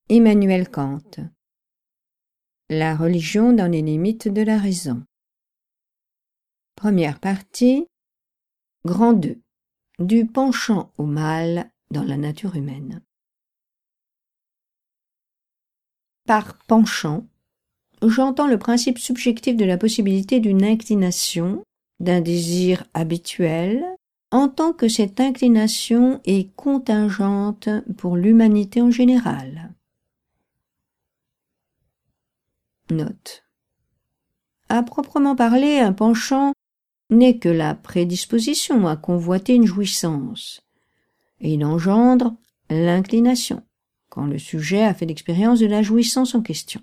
Immanuel Kant. La religion dans les limites de la raison. Première partie. Grand 2. Du penchant au mal dans la nature humaine. Par penchant, j'entends le principe subjectif de la possibilité d'une inclination, d'un désir habituel, en tant que cette inclination est contingente pour l'humanité en général. Note. À proprement parler, un penchant n'est que la prédisposition à convoiter une jouissance, et il engendre l'inclination, quand le sujet a fait l'expérience de la jouissance en question.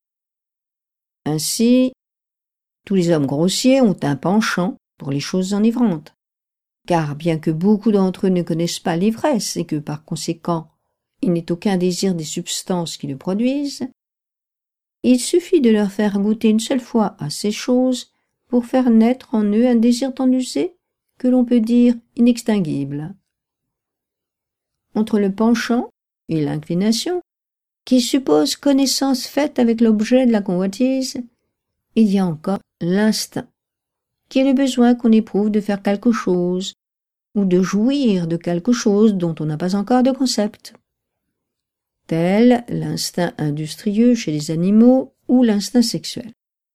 Ainsi, tous les hommes grossiers ont un penchant pour les choses enivrantes, car bien que beaucoup d'entre eux ne connaissent pas l'ivresse et que par conséquent il n'ait aucun désir des substances qui le produisent, il suffit de leur faire goûter une seule fois à ces choses pour faire naître en eux un désir d'en user que l'on peut dire inextinguible. Entre le penchant et l'inclination, qui suppose connaissance faite avec l'objet de la convoitise, il y a encore l'instinct, qui est le besoin qu'on éprouve de faire quelque chose ou de jouir de quelque chose dont on n'a pas encore de concept. Tel l'instinct industrieux chez les animaux ou l'instinct sexuel.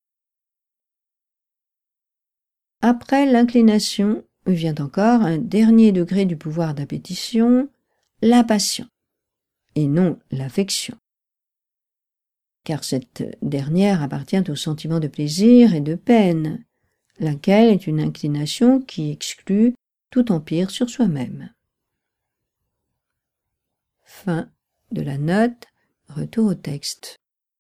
Après l'inclination vient encore un dernier degré du pouvoir d'appétition, la passion, et non l'affection. Car cette dernière appartient au sentiment de plaisir et de peine, laquelle est une inclination qui exclut tout empire sur soi-même. Fin de la note, retour au texte.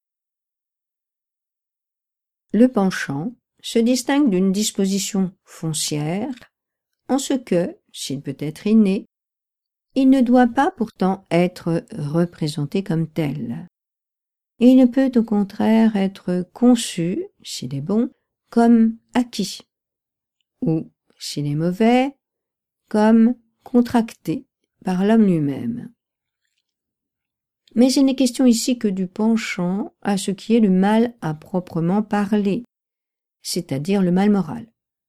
Le penchant se distingue d'une disposition foncière en ce que, s'il peut être inné, il ne doit pas pourtant être représenté comme tel. Et il ne peut au contraire être conçu, s'il est bon, comme acquis, ou, s'il est mauvais, comme contracté par l'homme lui-même. Mais il n'est question ici que du penchant à ce qui est le mal à proprement parler, c'est-à-dire le mal moral,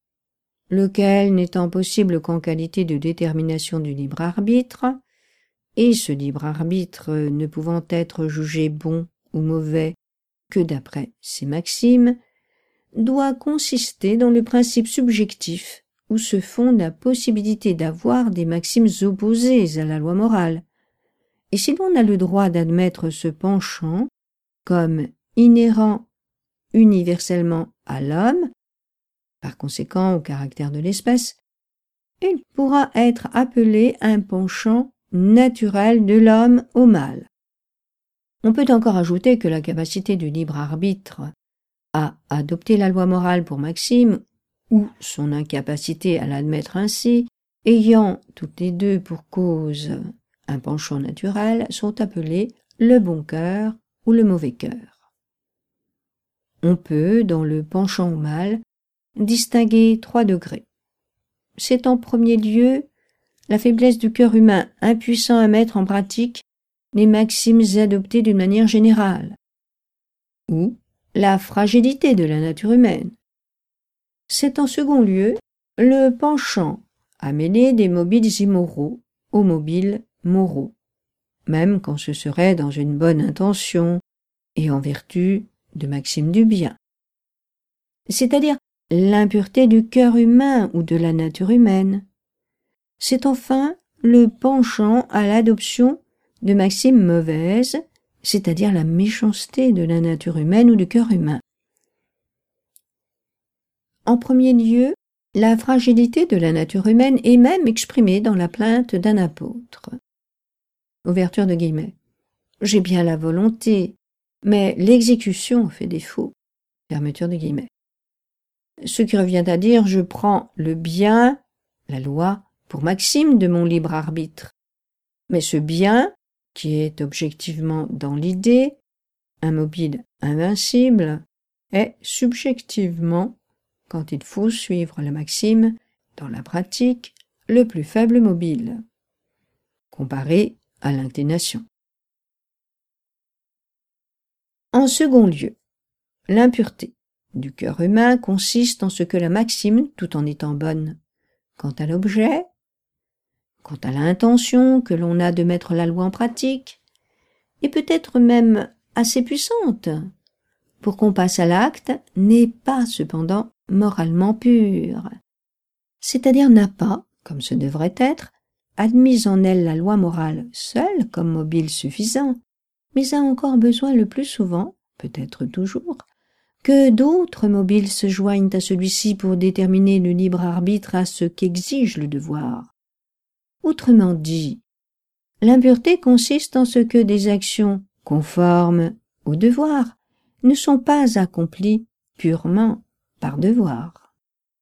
lequel n'étant possible qu'en qualité de détermination du libre arbitre, et ce libre arbitre ne pouvant être jugé bon ou mauvais que d'après ses maximes, doit consister dans le principe subjectif où se fonde la possibilité d'avoir des maximes opposées à la loi morale. Et si l'on a le droit d'admettre ce penchant comme inhérent universellement à l'homme, par conséquent au caractère de l'espèce, il pourra être appelé un penchant naturel de l'homme au mal. On peut encore ajouter que la capacité du libre arbitre à adopter la loi morale pour maxime, ou son incapacité à l'admettre ainsi, ayant toutes les deux pour cause un penchant naturel, sont appelés le bon cœur ou le mauvais cœur. On peut, dans le penchant au mal, distinguer 3 degrés. C'est en premier lieu la faiblesse du cœur humain impuissant à mettre en pratique les maximes adoptées d'une manière générale, ou la fragilité de la nature humaine. C'est en second lieu le penchant à mêler des mobiles immoraux aux mobiles moraux, même quand ce serait dans une bonne intention et en vertu de maximes du bien. C'est-à-dire l'impureté du cœur humain ou de la nature humaine. C'est enfin le penchant à l'adoption de maximes mauvaises, c'est-à-dire la méchanceté de la nature humaine ou du cœur humain. En premier lieu, la fragilité de la nature humaine est même exprimée dans la plainte d'un apôtre. Ouverture de guillemets. J'ai bien la volonté, mais l'exécution fait défaut. Fermeture de guillemets. Ce qui revient à dire, je prends le bien, la loi, pour maxime de mon libre arbitre. Mais ce bien, qui est objectivement dans l'idée, un mobile invincible, est subjectivement, quand il faut suivre la maxime, dans la pratique, le plus faible mobile, comparé à l'inclination. En second lieu, l'impureté du cœur humain consiste en ce que la maxime, tout en étant bonne quant à l'objet, quant à l'intention que l'on a de mettre la loi en pratique, et peut-être même assez puissante pour qu'on passe à l'acte, n'est pas cependant moralement pure, c'est-à-dire n'a pas, comme ce devrait être, admis en elle la loi morale seule comme mobile suffisant, mais a encore besoin le plus souvent, peut-être toujours, que d'autres mobiles se joignent à celui-ci pour déterminer le libre arbitre à ce qu'exige le devoir. Autrement dit, l'impureté consiste en ce que des actions conformes au devoir ne sont pas accomplies purement par devoir.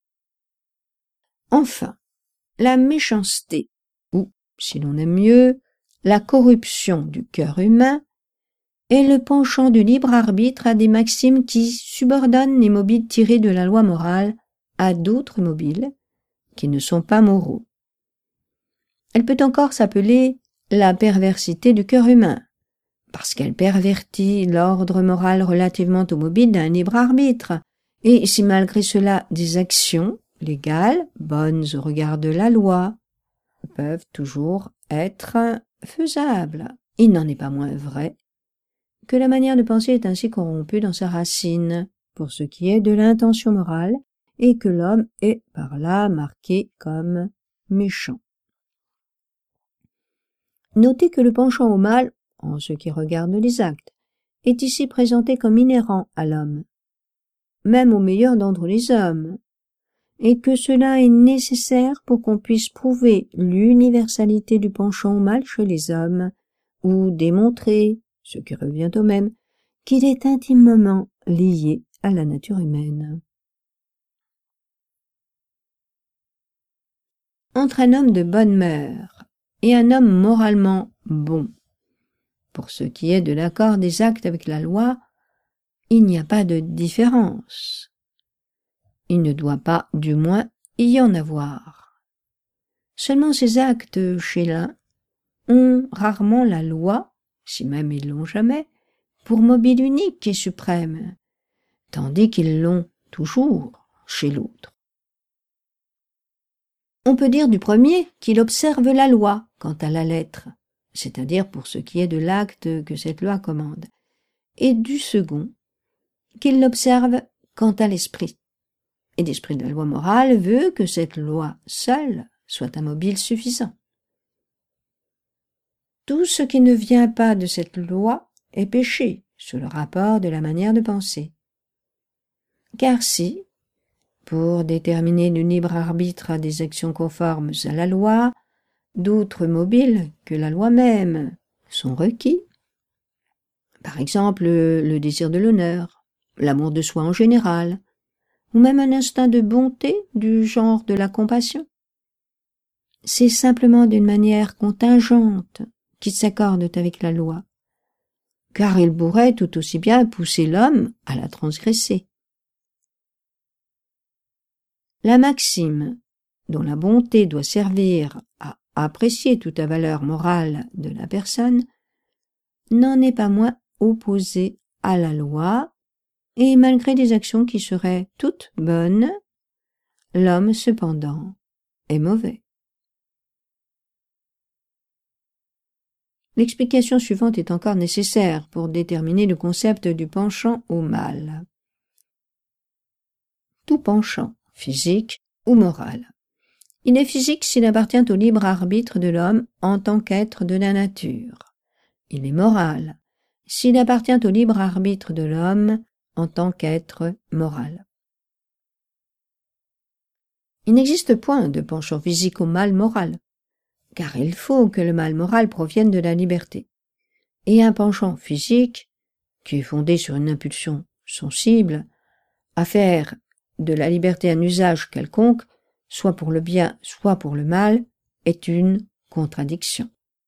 Enfin, la méchanceté, ou, si l'on aime mieux, la corruption du cœur humain, est le penchant du libre arbitre à des maximes qui subordonnent les mobiles tirés de la loi morale à d'autres mobiles qui ne sont pas moraux. Elle peut encore s'appeler la perversité du cœur humain, parce qu'elle pervertit l'ordre moral relativement aux mobiles d'un libre arbitre, et si malgré cela des actions légales, bonnes au regard de la loi, peuvent toujours être faisables, il n'en est pas moins vrai que la manière de penser est ainsi corrompue dans sa racine, pour ce qui est de l'intention morale, et que l'homme est par là marqué comme méchant. Notez que le penchant au mal, en ce qui regarde les actes, est ici présenté comme inhérent à l'homme, même au meilleur d'entre les hommes, et que cela est nécessaire pour qu'on puisse prouver l'universalité du penchant au mal chez les hommes, ou démontrer, ce qui revient au même, qu'il est intimement lié à la nature humaine. Entre un homme de bonne mœurs et un homme moralement bon, pour ce qui est de l'accord des actes avec la loi, il n'y a pas de différence. Il ne doit pas, du moins, y en avoir. Seulement ces actes, chez l'un, ont rarement la loi, si même ils l'ont jamais, pour mobile unique et suprême, tandis qu'ils l'ont toujours chez l'autre. On peut dire du premier qu'il observe la loi quant à la lettre, c'est-à-dire pour ce qui est de l'acte que cette loi commande, et du second qu'il l'observe quant à l'esprit. Et l'esprit de la loi morale veut que cette loi seule soit un mobile suffisant. Tout ce qui ne vient pas de cette loi est péché, sous le rapport de la manière de penser. Car si, pour déterminer le libre arbitre à des actions conformes à la loi, d'autres mobiles que la loi même sont requis, par exemple le désir de l'honneur, l'amour de soi en général, ou même un instinct de bonté du genre de la compassion, c'est simplement d'une manière contingente qui s'accordent avec la loi, car il pourrait tout aussi bien pousser l'homme à la transgresser. La maxime, dont la bonté doit servir à apprécier toute la valeur morale de la personne, n'en est pas moins opposée à la loi, et malgré des actions qui seraient toutes bonnes, l'homme cependant est mauvais. L'explication suivante est encore nécessaire pour déterminer le concept du penchant au mal. Tout penchant, physique ou moral. Il est physique s'il appartient au libre arbitre de l'homme en tant qu'être de la nature. Il est moral s'il appartient au libre arbitre de l'homme en tant qu'être moral. Il n'existe point de penchant physique au mal moral, car il faut que le mal moral provienne de la liberté. Et un penchant physique, qui est fondé sur une impulsion sensible, à faire de la liberté un usage quelconque, soit pour le bien, soit pour le mal, est une contradiction.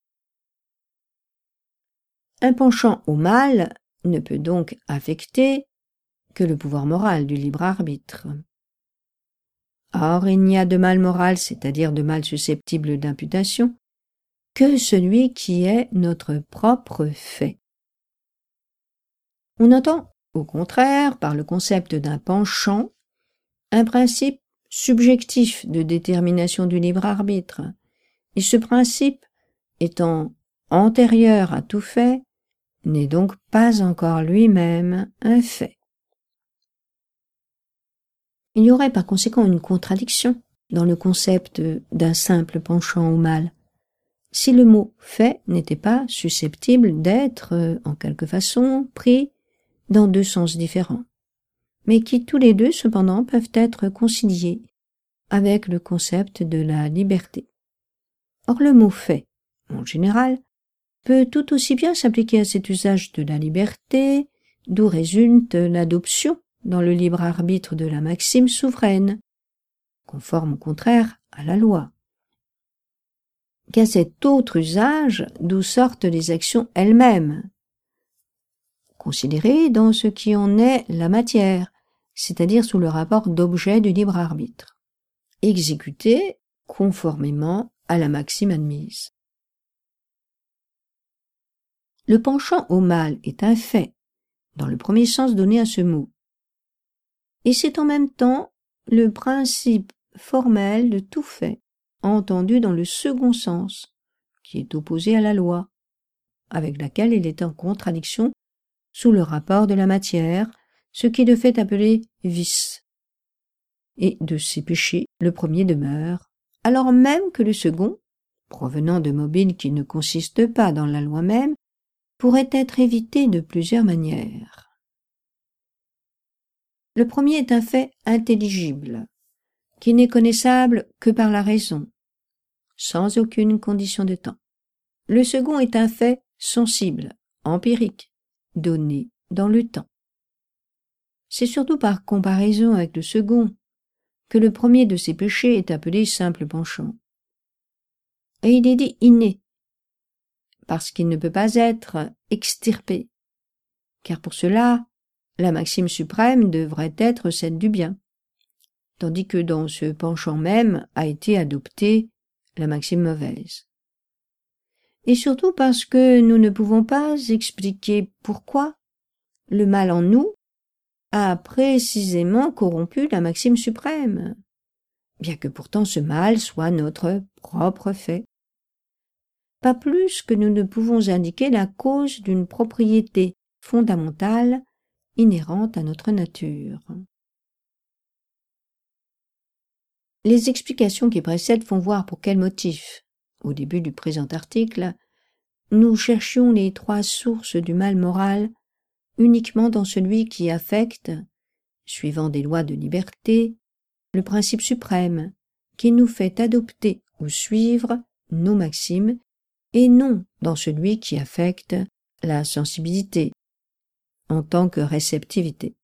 Un penchant au mal ne peut donc affecter que le pouvoir moral du libre arbitre. Or, il n'y a de mal moral, c'est-à-dire de mal susceptible d'imputation, que celui qui est notre propre fait. On entend, au contraire, par le concept d'un penchant, un principe subjectif de détermination du libre arbitre, et ce principe, étant antérieur à tout fait, n'est donc pas encore lui-même un fait. Il y aurait par conséquent une contradiction dans le concept d'un simple penchant au mal, si le mot fait n'était pas susceptible d'être, en quelque façon, pris dans deux sens différents, mais qui tous les deux cependant peuvent être conciliés avec le concept de la liberté. Or le mot fait, en général, peut tout aussi bien s'appliquer à cet usage de la liberté, d'où résulte l'adoption dans le libre arbitre de la maxime souveraine, conforme au contraire à la loi, qu'à cet autre usage d'où sortent les actions elles-mêmes, considérées dans ce qui en est la matière, c'est-à-dire sous le rapport d'objet du libre arbitre, exécutées conformément à la maxime admise. Le penchant au mal est un fait, dans le premier sens donné à ce mot, et c'est en même temps le principe formel de tout fait, entendu dans le second sens, qui est opposé à la loi, avec laquelle il est en contradiction sous le rapport de la matière, ce qui est de fait appelé vice. Et de ces péchés, le premier demeure, alors même que le second, provenant de mobiles qui ne consistent pas dans la loi même, pourrait être évité de plusieurs manières. Le premier est un fait intelligible, qui n'est connaissable que par la raison, sans aucune condition de temps. Le second est un fait sensible, empirique, donné dans le temps. C'est surtout par comparaison avec le second que le premier de ces péchés est appelé simple penchant. Et il est dit inné, parce qu'il ne peut pas être extirpé, car pour cela, la maxime suprême devrait être celle du bien, tandis que dans ce penchant même a été adoptée la maxime mauvaise. Et surtout parce que nous ne pouvons pas expliquer pourquoi le mal en nous a précisément corrompu la maxime suprême, bien que pourtant ce mal soit notre propre fait. Pas plus que nous ne pouvons indiquer la cause d'une propriété fondamentale inhérente à notre nature. Les explications qui précèdent font voir pour quel motif, au début du présent article, nous cherchions les trois sources du mal moral uniquement dans celui qui affecte, suivant des lois de liberté, le principe suprême qui nous fait adopter ou suivre nos maximes, et non dans celui qui affecte la sensibilité en tant que réceptivité.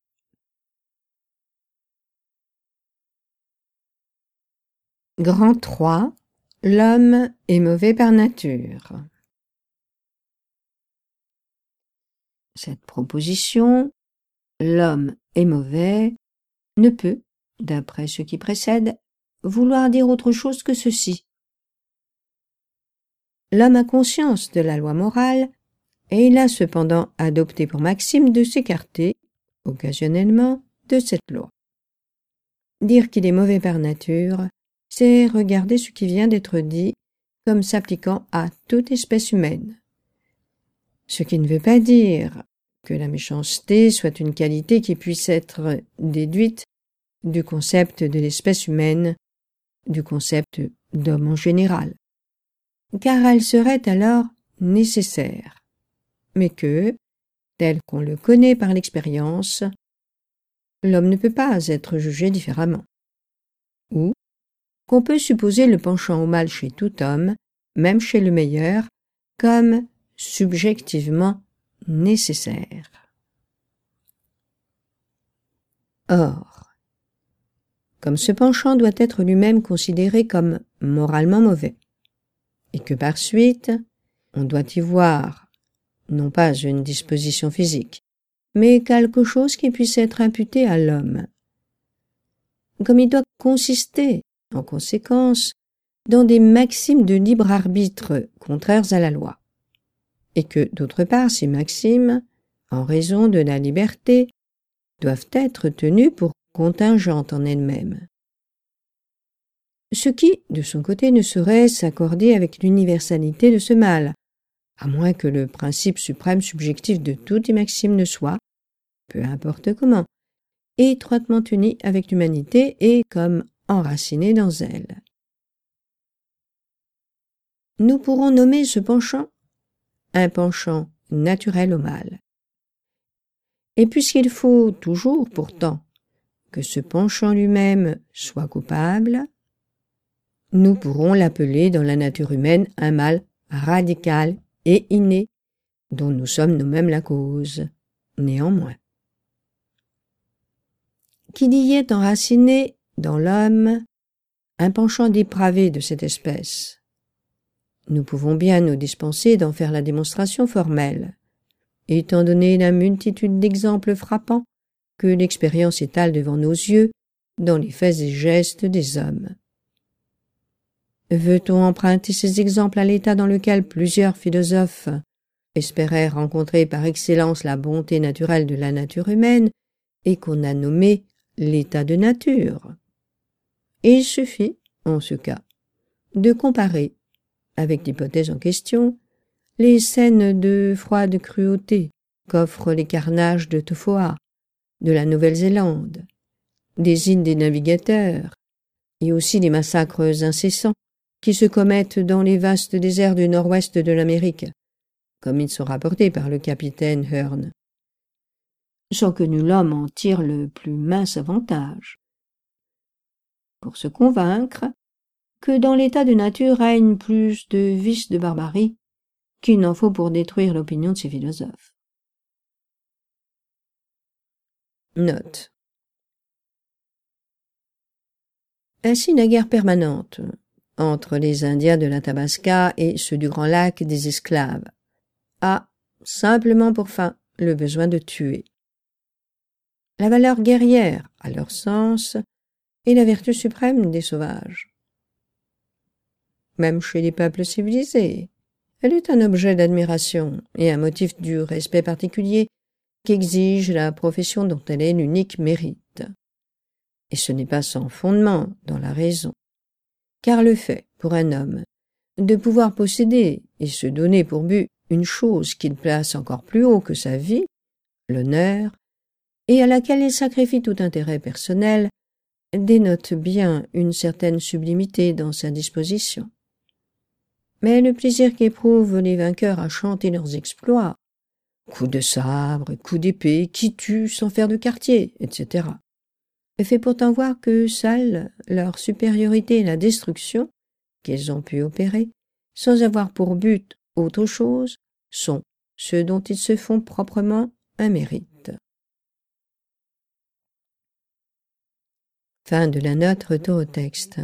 Grand 3. L'homme est mauvais par nature. Cette proposition, l'homme est mauvais, ne peut, d'après ce qui précède, vouloir dire autre chose que ceci. L'homme a conscience de la loi morale, et il a cependant adopté pour maxime de s'écarter, occasionnellement, de cette loi. Dire qu'il est mauvais par nature, c'est regarder ce qui vient d'être dit comme s'appliquant à toute espèce humaine. Ce qui ne veut pas dire que la méchanceté soit une qualité qui puisse être déduite du concept de l'espèce humaine, du concept d'homme en général, car elle serait alors nécessaire, mais que, tel qu'on le connaît par l'expérience, l'homme ne peut pas être jugé différemment, ou qu'on peut supposer le penchant au mal chez tout homme, même chez le meilleur, comme subjectivement nécessaire. Or, comme ce penchant doit être lui-même considéré comme moralement mauvais, et que par suite, on doit y voir non pas une disposition physique, mais quelque chose qui puisse être imputé à l'homme, comme il doit consister, en conséquence, dans des maximes de libre arbitre contraires à la loi, et que, d'autre part, ces maximes en raison de la liberté, doivent être tenues pour contingentes en elles-mêmes. Ce qui, de son côté, ne saurait s'accorder avec l'universalité de ce mal, à moins que le principe suprême subjectif de toutes les maximes ne soit, peu importe comment, étroitement uni avec l'humanité et comme enraciné dans elle. Nous pourrons nommer ce penchant un penchant naturel au mal. Et puisqu'il faut toujours, pourtant, que ce penchant lui-même soit coupable, nous pourrons l'appeler dans la nature humaine un mal radical et inné, dont nous sommes nous-mêmes la cause, néanmoins. Qu'il y ait enraciné dans l'homme un penchant dépravé de cette espèce, nous pouvons bien nous dispenser d'en faire la démonstration formelle, étant donné la multitude d'exemples frappants que l'expérience étale devant nos yeux dans les faits et gestes des hommes. Veut-on emprunter ces exemples à l'état dans lequel plusieurs philosophes espéraient rencontrer par excellence la bonté naturelle de la nature humaine et qu'on a nommé l'état de nature? Il suffit, en ce cas, de comparer, avec l'hypothèse en question, les scènes de froide cruauté qu'offrent les carnages de Tofoa, de la Nouvelle-Zélande, des îles des navigateurs, et aussi les massacres incessants qui se commettent dans les vastes déserts du nord-ouest de l'Amérique, comme ils sont rapportés par le capitaine Hearn, sans que nul homme en tire le plus mince avantage, pour se convaincre que dans l'état de nature règne plus de vices de barbarie qu'il n'en faut pour détruire l'opinion de ces philosophes. Note. Ainsi la guerre permanente entre les Indiens de l'Athabasca et ceux du Grand Lac des esclaves a simplement pour fin le besoin de tuer. La valeur guerrière, à leur sens, est la vertu suprême des sauvages. Même chez les peuples civilisés, elle est un objet d'admiration et un motif du respect particulier qu'exige la profession dont elle est l'unique mérite. Et ce n'est pas sans fondement dans la raison, car le fait, pour un homme, de pouvoir posséder et se donner pour but une chose qu'il place encore plus haut que sa vie, l'honneur, et à laquelle il sacrifie tout intérêt personnel, dénote bien une certaine sublimité dans sa disposition. Mais le plaisir qu'éprouvent les vainqueurs à chanter leurs exploits, coups de sabre, coups d'épée, qui tuent sans faire de quartier, etc., fait pourtant voir que seule leur supériorité et la destruction qu'ils ont pu opérer, sans avoir pour but autre chose, sont ceux dont ils se font proprement un mérite. Fin de la note, retour au texte.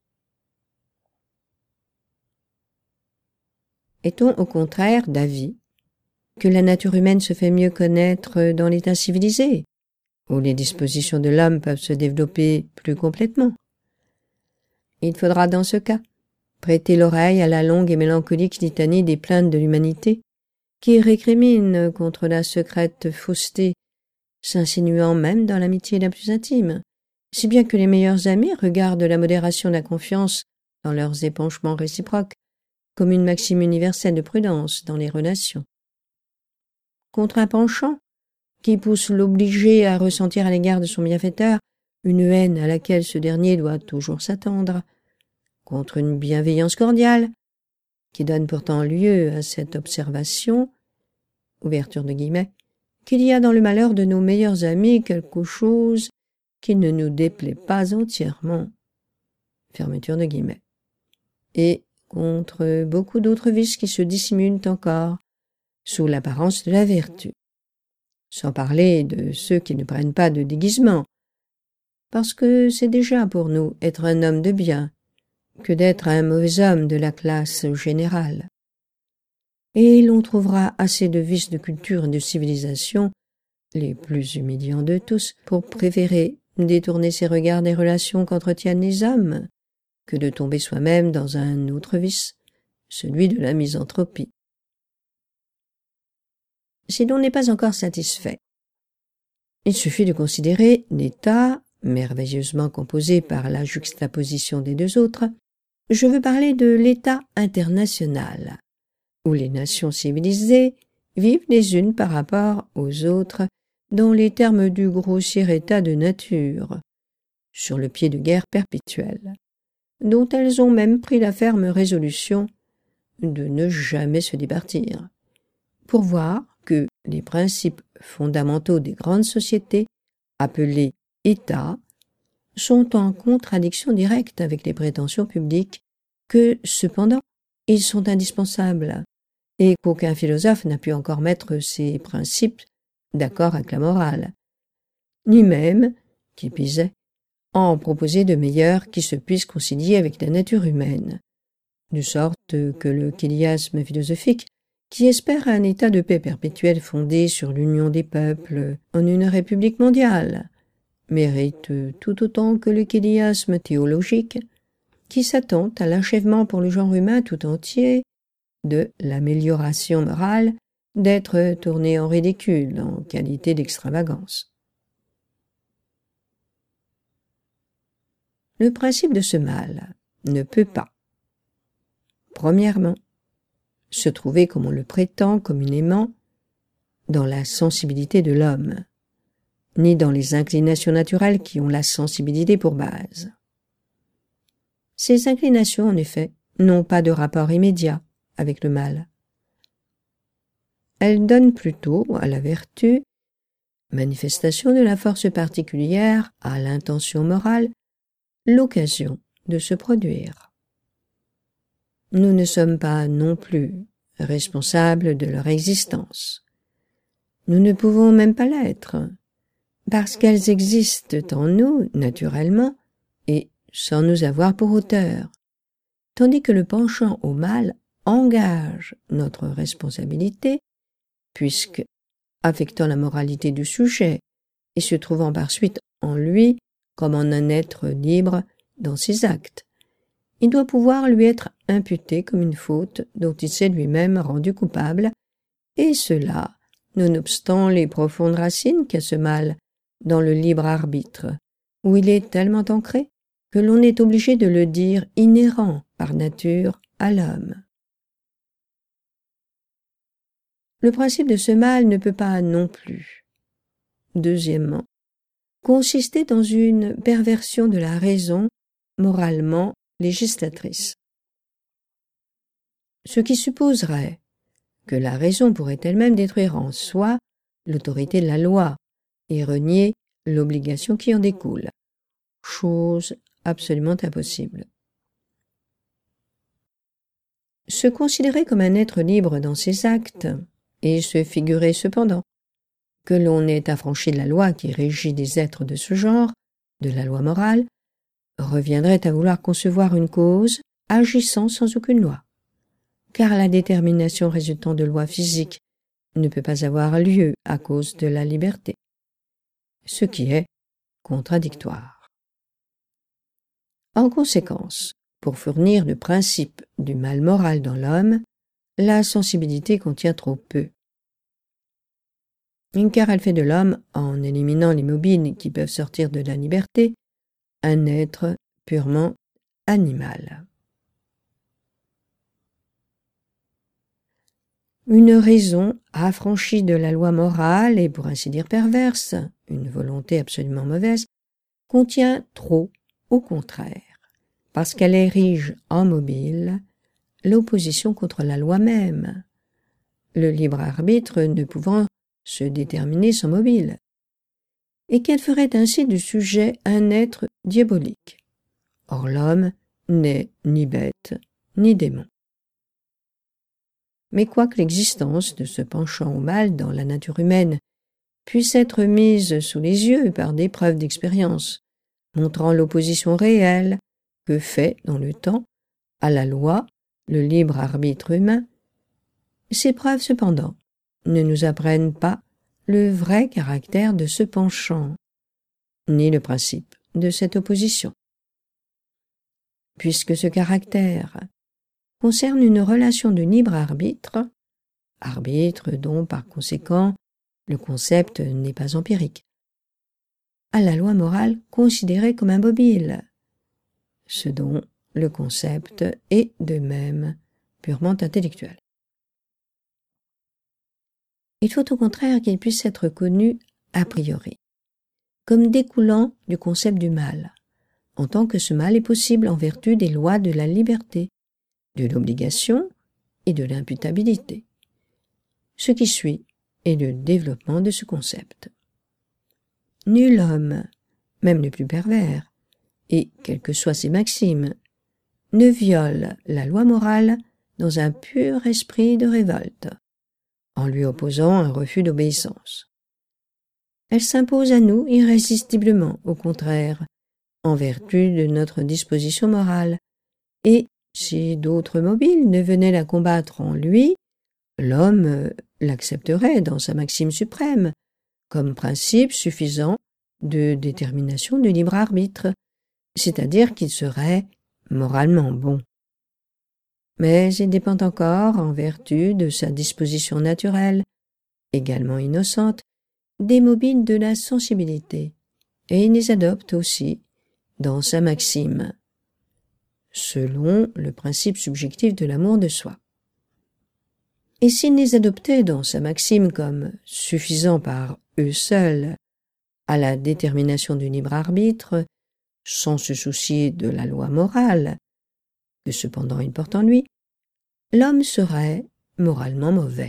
Est-on au contraire d'avis que la nature humaine se fait mieux connaître dans l'état civilisé, où les dispositions de l'homme peuvent se développer plus complètement? Il faudra dans ce cas prêter l'oreille à la longue et mélancolique litanie des plaintes de l'humanité, qui récrimine contre la secrète fausseté, s'insinuant même dans l'amitié la plus intime, si bien que les meilleurs amis regardent la modération et la confiance dans leurs épanchements réciproques comme une maxime universelle de prudence dans les relations. Contre un penchant qui pousse l'obligé à ressentir à l'égard de son bienfaiteur une haine à laquelle ce dernier doit toujours s'attendre, contre une bienveillance cordiale qui donne pourtant lieu à cette observation, ouverture de guillemets, qu'il y a dans le malheur de nos meilleurs amis quelque chose qui ne nous déplaît pas entièrement, fermeture de guillemets, et contre beaucoup d'autres vices qui se dissimulent encore sous l'apparence de la vertu, sans parler de ceux qui ne prennent pas de déguisement, parce que c'est déjà pour nous être un homme de bien que d'être un mauvais homme de la classe générale. Et l'on trouvera assez de vices de culture et de civilisation, les plus humiliants de tous, pour préférer détourner ses regards des relations qu'entretiennent les hommes, que de tomber soi-même dans un autre vice, celui de la misanthropie. si l'on n'est pas encore satisfait. Il suffit de considérer l'état, merveilleusement composé par la juxtaposition des deux autres. Je veux parler de l'état international, où les nations civilisées vivent les unes par rapport aux autres dans les termes du grossier état de nature, sur le pied de guerre perpétuelle, dont elles ont même pris la ferme résolution de ne jamais se départir, pour voir que les principes fondamentaux des grandes sociétés, appelés États, sont en contradiction directe avec les prétentions publiques, que, cependant, ils sont indispensables, et qu'aucun philosophe n'a pu encore mettre ces principes d'accord avec la morale, ni même, qui pisait, en proposer de meilleurs qui se puissent concilier avec la nature humaine, de sorte que le chiasme philosophique, qui espère un état de paix perpétuel fondé sur l'union des peuples en une république mondiale, mérite tout autant que le chiasme théologique, qui s'attend à l'achèvement pour le genre humain tout entier de l'amélioration morale, d'être tourné en ridicule en qualité d'extravagance. Le principe de ce mal ne peut pas, premièrement, se trouver comme on le prétend communément dans la sensibilité de l'homme, ni dans les inclinations naturelles qui ont la sensibilité pour base. Ces inclinations, en effet, n'ont pas de rapport immédiat avec le mal. Elles donnent plutôt à la vertu, manifestation de la force particulière à l'intention morale, l'occasion de se produire. Nous ne sommes pas non plus responsables de leur existence. Nous ne pouvons même pas l'être, parce qu'elles existent en nous naturellement et sans nous avoir pour auteur, tandis que le penchant au mal engage notre responsabilité, puisque, affectant la moralité du sujet et se trouvant par suite en lui comme en un être libre dans ses actes, il doit pouvoir lui être imputé comme une faute dont il s'est lui-même rendu coupable, et cela, nonobstant les profondes racines qu'a ce mal dans le libre arbitre, où il est tellement ancré que l'on est obligé de le dire inhérent par nature à l'homme. Le principe de ce mal ne peut pas non plus, deuxièmement, consister dans une perversion de la raison moralement législatrice, ce qui supposerait que la raison pourrait elle-même détruire en soi l'autorité de la loi et renier l'obligation qui en découle, chose absolument impossible. Se considérer comme un être libre dans ses actes et se figurer cependant que l'on est affranchi de la loi qui régit des êtres de ce genre, de la loi morale, reviendrait à vouloir concevoir une cause agissant sans aucune loi, car la détermination résultant de lois physiques ne peut pas avoir lieu à cause de la liberté, ce qui est contradictoire. En conséquence, pour fournir le principe du mal moral dans l'homme, la sensibilité contient trop peu, car elle fait de l'homme, en éliminant les mobiles qui peuvent sortir de la liberté, un être purement animal. Une raison affranchie de la loi morale et pour ainsi dire perverse, une volonté absolument mauvaise, contient trop, au contraire, parce qu'elle érige en mobile l'opposition contre la loi même, le libre arbitre ne pouvant se déterminer sans mobile, et qu'elle ferait ainsi du sujet un être diabolique. Or l'homme n'est ni bête ni démon. Mais quoique l'existence de ce penchant au mal dans la nature humaine puisse être mise sous les yeux par des preuves d'expérience, montrant l'opposition réelle que fait dans le temps à la loi le libre arbitre humain, ces preuves cependant ne nous apprennent pas le vrai caractère de ce penchant, ni le principe de cette opposition. Puisque ce caractère concerne une relation de libre arbitre, arbitre dont, par conséquent, le concept n'est pas empirique, à la loi morale considérée comme un mobile, ce dont le concept est de même purement intellectuel. Il faut au contraire qu'il puisse être connu a priori, comme découlant du concept du mal, en tant que ce mal est possible en vertu des lois de la liberté, de l'obligation et de l'imputabilité. Ce qui suit est le développement de ce concept. Nul homme, même le plus pervers, et quelles que soient ses maximes, ne viole la loi morale dans un pur esprit de révolte, en lui opposant un refus d'obéissance. Elle s'impose à nous irrésistiblement, au contraire, en vertu de notre disposition morale, et si d'autres mobiles ne venaient la combattre en lui, l'homme l'accepterait dans sa maxime suprême, comme principe suffisant de détermination du libre arbitre, c'est-à-dire qu'il serait moralement bon. Mais il dépend encore, en vertu de sa disposition naturelle, également innocente, des mobiles de la sensibilité, et il les adopte aussi dans sa maxime, selon le principe subjectif de l'amour de soi. Et s'il les adoptait dans sa maxime comme suffisant par eux seuls à la détermination du libre arbitre, sans se soucier de la loi morale, que cependant il porte en lui, l'homme serait moralement mauvais.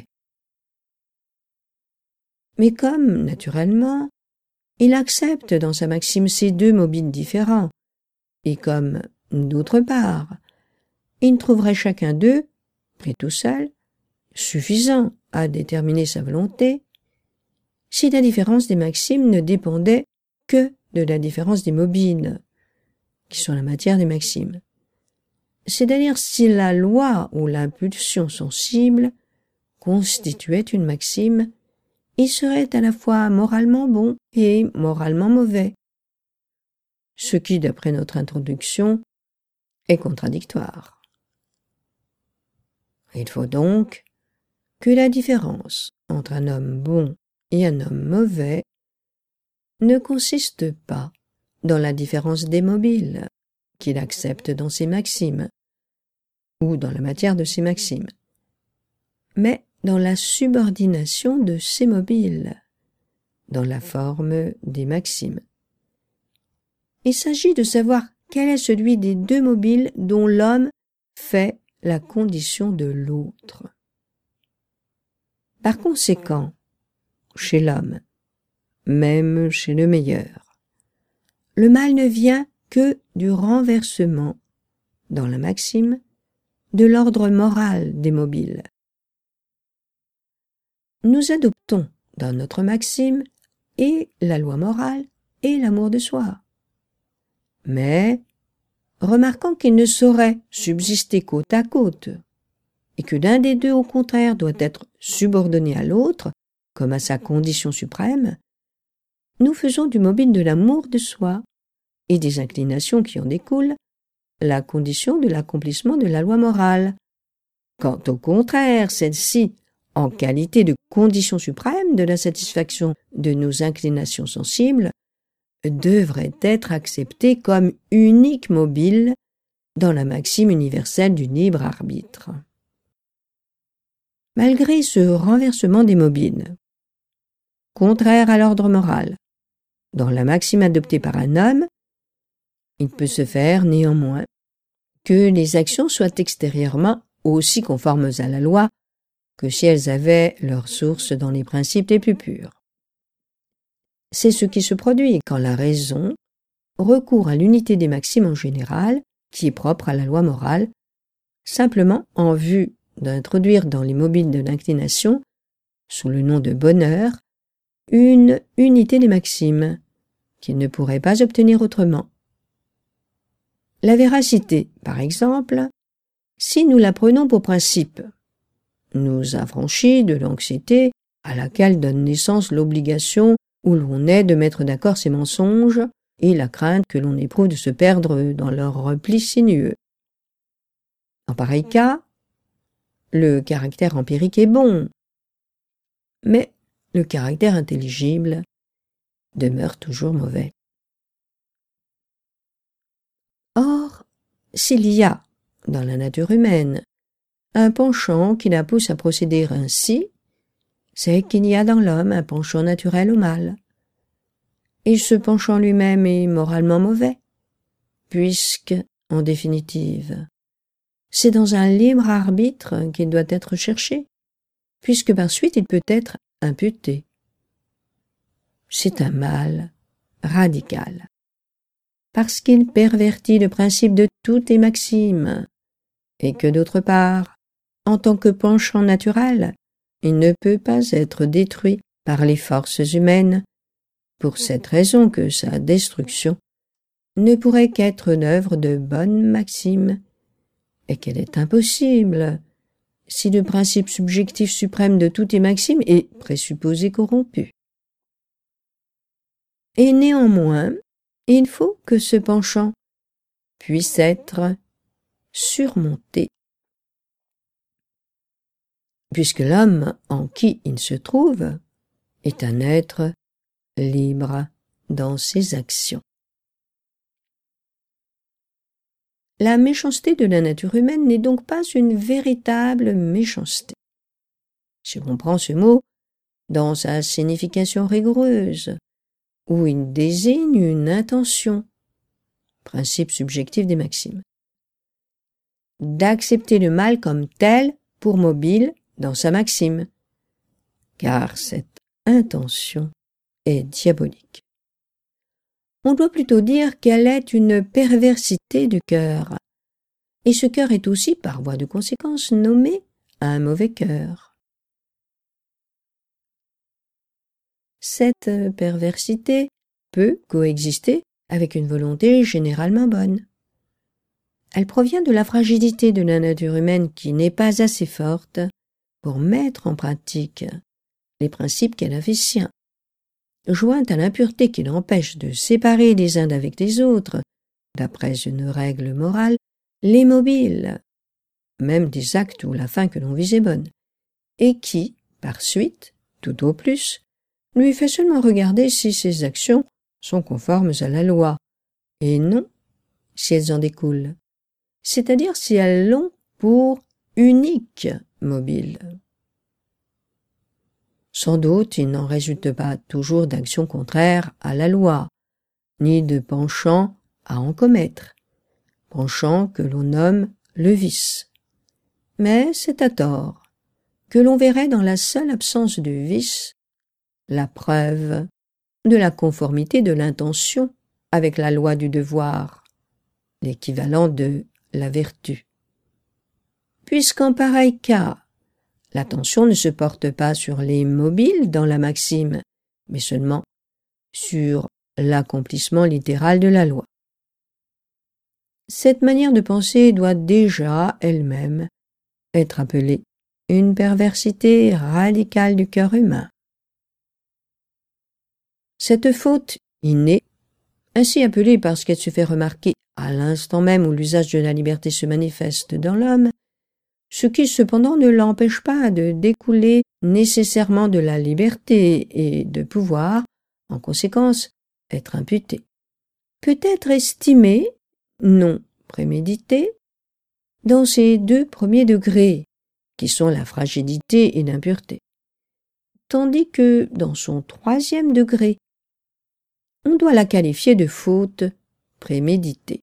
Mais comme, naturellement, il accepte dans sa maxime ces deux mobiles différents, et comme, d'autre part, il trouverait chacun d'eux, pris tout seul, suffisant à déterminer sa volonté, si la différence des maximes ne dépendait que de la différence des mobiles, qui sont la matière des maximes. C'est-à-dire si la loi ou l'impulsion sensible constituait une maxime, il serait à la fois moralement bon et moralement mauvais, ce qui, d'après notre introduction, est contradictoire. Il faut donc que la différence entre un homme bon et un homme mauvais ne consiste pas dans la différence des mobiles qu'il accepte dans ses maximes, ou dans la matière de ses maximes, mais dans la subordination de ces mobiles, dans la forme des maximes. Il s'agit de savoir quel est celui des deux mobiles dont l'homme fait la condition de l'autre. Par conséquent, chez l'homme, même chez le meilleur, le mal ne vient que du renversement, dans la maxime, de l'ordre moral des mobiles. Nous adoptons dans notre maxime et la loi morale et l'amour de soi. Mais, remarquant qu'il ne saurait subsister côte à côte, et que l'un des deux, au contraire, doit être subordonné à l'autre, comme à sa condition suprême, nous faisons du mobile de l'amour de soi et des inclinations qui en découlent la condition de l'accomplissement de la loi morale, quand au contraire celle-ci, en qualité de condition suprême de la satisfaction de nos inclinations sensibles, devrait être acceptée comme unique mobile dans la maxime universelle du libre arbitre. Malgré ce renversement des mobiles, contraire à l'ordre moral, dans la maxime adoptée par un homme, il peut se faire néanmoins que les actions soient extérieurement aussi conformes à la loi que si elles avaient leur source dans les principes les plus purs. C'est ce qui se produit quand la raison recourt à l'unité des maximes en général, qui est propre à la loi morale, simplement en vue d'introduire dans les mobiles de l'inclination, sous le nom de bonheur, une unité des maximes, qu'il ne pourrait pas obtenir autrement. La véracité, par exemple, si nous la prenons pour principe, nous affranchit de l'anxiété à laquelle donne naissance l'obligation où l'on est de mettre d'accord ses mensonges et la crainte que l'on éprouve de se perdre dans leurs replis sinueux. En pareil cas, le caractère empirique est bon, mais le caractère intelligible demeure toujours mauvais. Or, s'il y a, dans la nature humaine, un penchant qui la pousse à procéder ainsi, c'est qu'il y a dans l'homme un penchant naturel au mal. Et ce penchant lui-même est moralement mauvais, puisque, en définitive, c'est dans un libre arbitre qu'il doit être cherché, puisque par suite il peut être imputé. C'est un mal radical, parce qu'il pervertit le principe de toutes les maximes, et que d'autre part, en tant que penchant naturel, il ne peut pas être détruit par les forces humaines, pour cette raison que sa destruction ne pourrait qu'être une œuvre de bonnes maximes, et qu'elle est impossible si le principe subjectif suprême de toutes les maximes est présupposé corrompu. Et néanmoins, il faut que ce penchant puisse être surmonté, puisque l'homme en qui il se trouve est un être libre dans ses actions. La méchanceté de la nature humaine n'est donc pas une véritable méchanceté. Si l'on prend ce mot dans sa signification rigoureuse, où il désigne une intention, principe subjectif des maximes, d'accepter le mal comme tel pour mobile dans sa maxime, car cette intention est diabolique. On doit plutôt dire qu'elle est une perversité du cœur, et ce cœur est aussi, par voie de conséquence, nommé un mauvais cœur. Cette perversité peut coexister avec une volonté généralement bonne. Elle provient de la fragilité de la nature humaine qui n'est pas assez forte pour mettre en pratique les principes qu'elle a fait siens. Jointe à l'impureté qui l'empêche de séparer les uns d'avec les autres, d'après une règle morale, les mobiles, même des actes où la fin que l'on vise est bonne, et qui, par suite, tout au plus, lui fait seulement regarder si ses actions sont conformes à la loi, et non si elles en découlent, c'est-à-dire si elles l'ont pour unique mobile. Sans doute, il n'en résulte pas toujours d'actions contraires à la loi, ni de penchant à en commettre, penchant que l'on nomme le vice. Mais c'est à tort que l'on verrait dans la seule absence de vice la preuve de la conformité de l'intention avec la loi du devoir, l'équivalent de la vertu. Puisqu'en pareil cas, l'attention ne se porte pas sur les mobiles dans la maxime, mais seulement sur l'accomplissement littéral de la loi. Cette manière de penser doit déjà elle-même être appelée une perversité radicale du cœur humain. Cette faute innée, ainsi appelée parce qu'elle se fait remarquer à l'instant même où l'usage de la liberté se manifeste dans l'homme, ce qui cependant ne l'empêche pas de découler nécessairement de la liberté et de pouvoir, en conséquence, être imputé, peut être estimé, non prémédité, dans ses deux premiers degrés, qui sont la fragilité et l'impureté, tandis que, dans son troisième degré, on doit la qualifier de faute préméditée.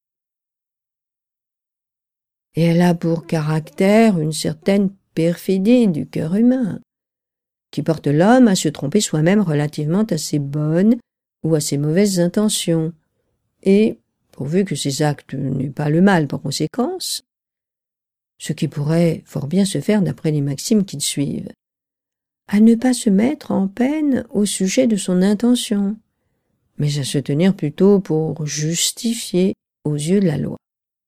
Et elle a pour caractère une certaine perfidie du cœur humain, qui porte l'homme à se tromper soi-même relativement à ses bonnes ou à ses mauvaises intentions, et, pourvu que ses actes n'aient pas le mal par conséquence, ce qui pourrait fort bien se faire d'après les maximes qui suivent, à ne pas se mettre en peine au sujet de son intention, mais à se tenir plutôt pour justifié aux yeux de la loi.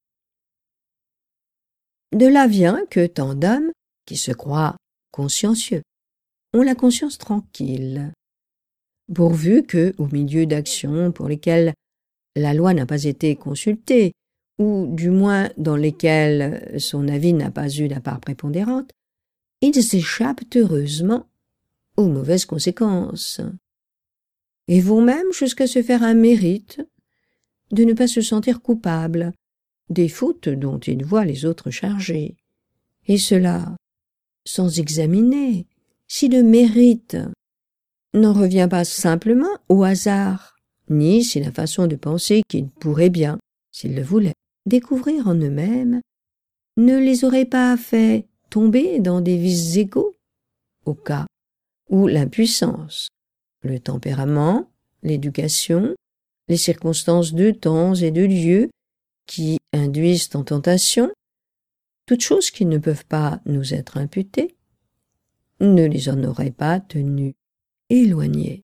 De là vient que tant d'hommes, qui se croient consciencieux, ont la conscience tranquille, pourvu que, au milieu d'actions pour lesquelles la loi n'a pas été consultée, ou du moins dans lesquelles son avis n'a pas eu la part prépondérante, ils échappent heureusement aux mauvaises conséquences. Et vont même jusqu'à se faire un mérite de ne pas se sentir coupable des fautes dont ils voient les autres chargés. Et cela sans examiner si le mérite n'en revient pas simplement au hasard, ni si la façon de penser qu'ils pourraient bien, s'ils le voulaient, découvrir en eux-mêmes, ne les aurait pas fait tomber dans des vices égaux, au cas où l'impuissance, le tempérament, l'éducation, les circonstances de temps et de lieu qui induisent en tentation, toutes choses qui ne peuvent pas nous être imputées, ne les en auraient pas tenus éloignés.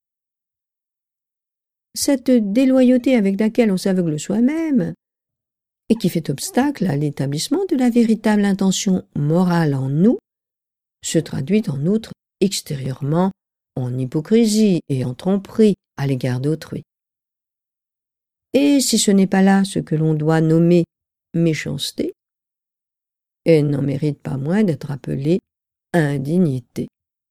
Cette déloyauté avec laquelle on s'aveugle soi-même et qui fait obstacle à l'établissement de la véritable intention morale en nous se traduit en outre extérieurement en hypocrisie et en tromperie à l'égard d'autrui. Et si ce n'est pas là ce que l'on doit nommer méchanceté, elle n'en mérite pas moins d'être appelée indignité.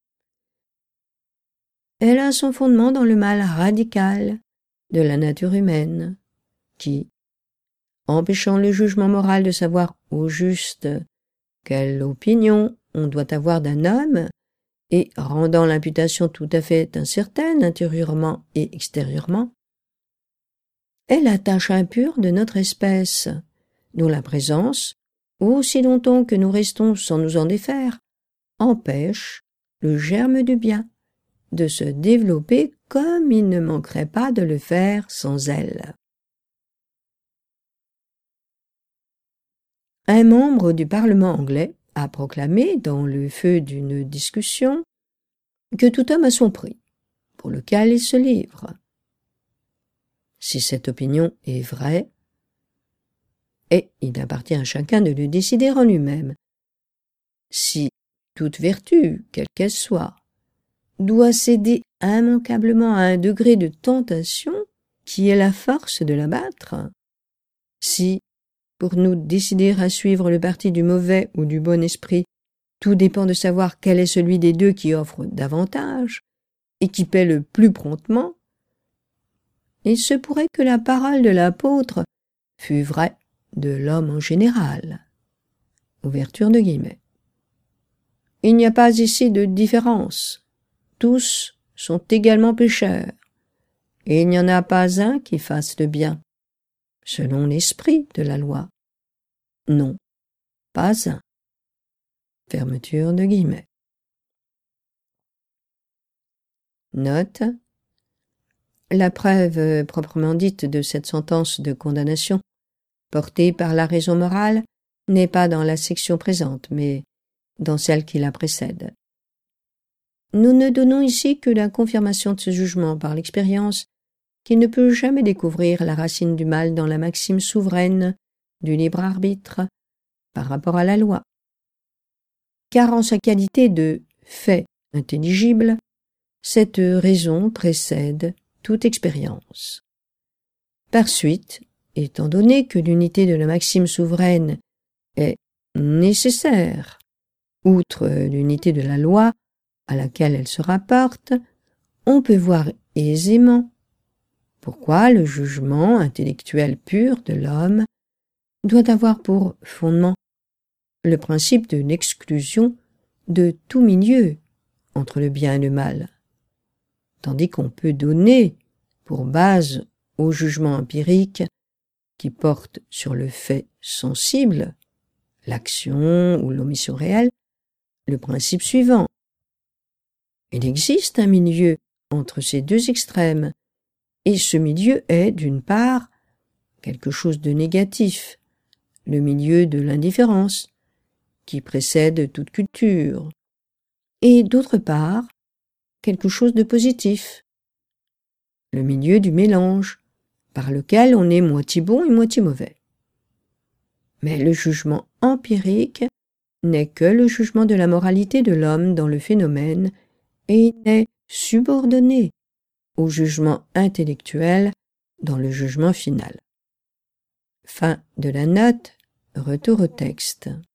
Elle a son fondement dans le mal radical de la nature humaine, qui, empêchant le jugement moral de savoir au juste quelle opinion on doit avoir d'un homme, et rendant l'imputation tout à fait incertaine intérieurement et extérieurement, est la tâche impure de notre espèce, dont la présence, aussi longtemps que nous restons sans nous en défaire, empêche le germe du bien de se développer comme il ne manquerait pas de le faire sans elle. Un membre du Parlement anglais a proclamé, dans le feu d'une discussion, que tout homme a son prix, pour lequel il se livre. Si cette opinion est vraie, et il appartient à chacun de le décider en lui-même, si toute vertu, quelle qu'elle soit, doit céder immanquablement à un degré de tentation qui est la force de l'abattre, si, pour nous décider à suivre le parti du mauvais ou du bon esprit, tout dépend de savoir quel est celui des deux qui offre davantage et qui paie le plus promptement, il se pourrait que la parole de l'apôtre fût vraie de l'homme en général. Ouverture de guillemets. Il n'y a pas ici de différence. Tous sont également pécheurs, et il n'y en a pas un qui fasse le bien, selon l'esprit de la loi. Non, pas un. Fermeture de guillemets. Note. La preuve proprement dite de cette sentence de condamnation, portée par la raison morale, n'est pas dans la section présente, mais dans celle qui la précède. Nous ne donnons ici que la confirmation de ce jugement par l'expérience, qui ne peut jamais découvrir la racine du mal dans la maxime souveraine du libre arbitre par rapport à la loi. Car en sa qualité de fait intelligible, cette raison précède toute expérience. Par suite, étant donné que l'unité de la maxime souveraine est nécessaire, outre l'unité de la loi à laquelle elle se rapporte, on peut voir aisément pourquoi le jugement intellectuel pur de l'homme doit avoir pour fondement le principe de l'exclusion de tout milieu entre le bien et le mal, tandis qu'on peut donner pour base au jugement empirique qui porte sur le fait sensible, l'action ou l'omission réelle, le principe suivant. Il existe un milieu entre ces deux extrêmes, et ce milieu est, d'une part, quelque chose de négatif, le milieu de l'indifférence, qui précède toute culture, et d'autre part, quelque chose de positif, le milieu du mélange, par lequel on est moitié bon et moitié mauvais. Mais le jugement empirique n'est que le jugement de la moralité de l'homme dans le phénomène, et il n'est subordonné au jugement intellectuel dans le jugement final. Fin de la note, retour au texte.